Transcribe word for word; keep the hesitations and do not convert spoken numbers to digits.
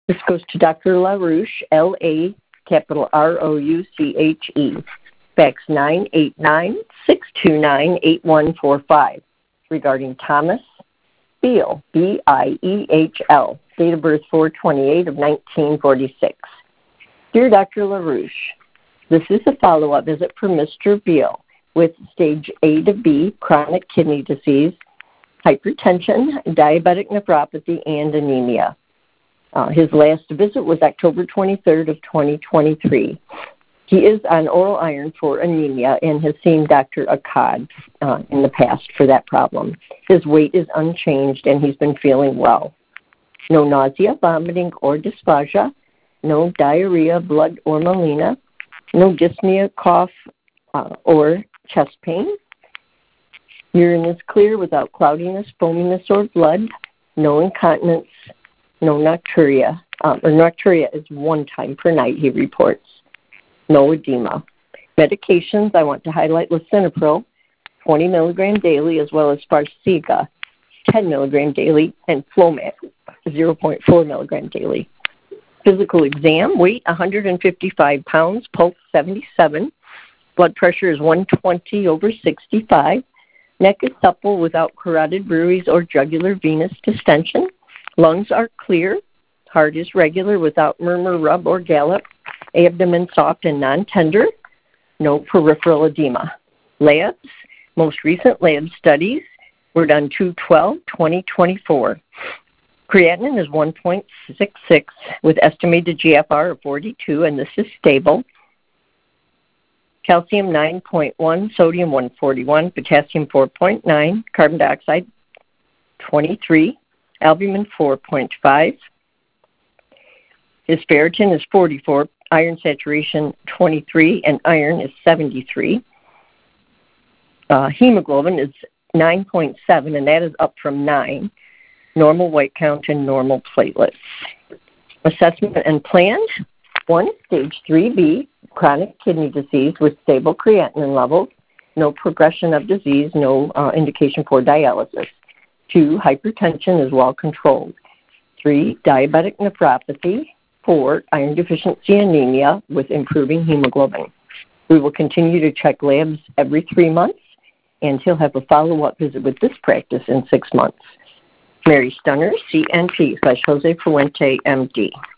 This goes to Doctor LaRouche, L A, capital R O U C H E, fax nine eight nine, six two nine, eight one four five, regarding Thomas Beal, B I E H L, date of birth four twenty-eight of nineteen forty-six. Dear Doctor LaRouche, this is a follow-up visit for Mister Beal with stage A to B chronic kidney disease, hypertension, diabetic nephropathy, and anemia. Uh, his last visit was October twenty-third of twenty twenty-three. He is on oral iron for anemia and has seen Doctor Akkad uh, in the past for that problem. His weight is unchanged and he's been feeling well. No nausea, vomiting, or dysphagia. No diarrhea, blood, or melena. No dyspnea, cough, uh, or chest pain. Urine is clear without cloudiness, foaminess, or blood. No incontinence. No nocturia, um, or nocturia is one time per night, he reports. No edema. Medications, I want to highlight lisinopril, twenty milligrams daily, as well as Farxiga, ten milligrams daily, and Flomax, zero point four milligrams daily. Physical exam, weight one hundred fifty-five pounds, pulse seventy-seven, blood pressure is one twenty over sixty-five, neck is supple without carotid bruits or jugular venous distension. Lungs are clear. Heart is regular without murmur, rub, or gallop. Abdomen soft and non-tender. No peripheral edema. Labs, most recent lab studies were done two twelve twenty twenty-four. Creatinine is one point six six with estimated G F R of forty-two, and this is stable. Calcium nine point one, sodium one forty-one, potassium four point nine, carbon dioxide twenty-three. Albumin four point five. His ferritin is forty-four, iron saturation twenty-three, and iron is seventy-three. Uh, hemoglobin is nine point seven, and that is up from nine. Normal white count and normal platelets. Assessment and plan. One, stage three B, chronic kidney disease with stable creatinine levels, no progression of disease, no uh, indication for dialysis. Two, hypertension is well controlled. Three, diabetic nephropathy. Four, iron deficiency anemia with improving hemoglobin. We will continue to check labs every three months, and he'll have a follow-up visit with this practice in six months. Mary Stunner, C N P slash Jose Fuente, M D.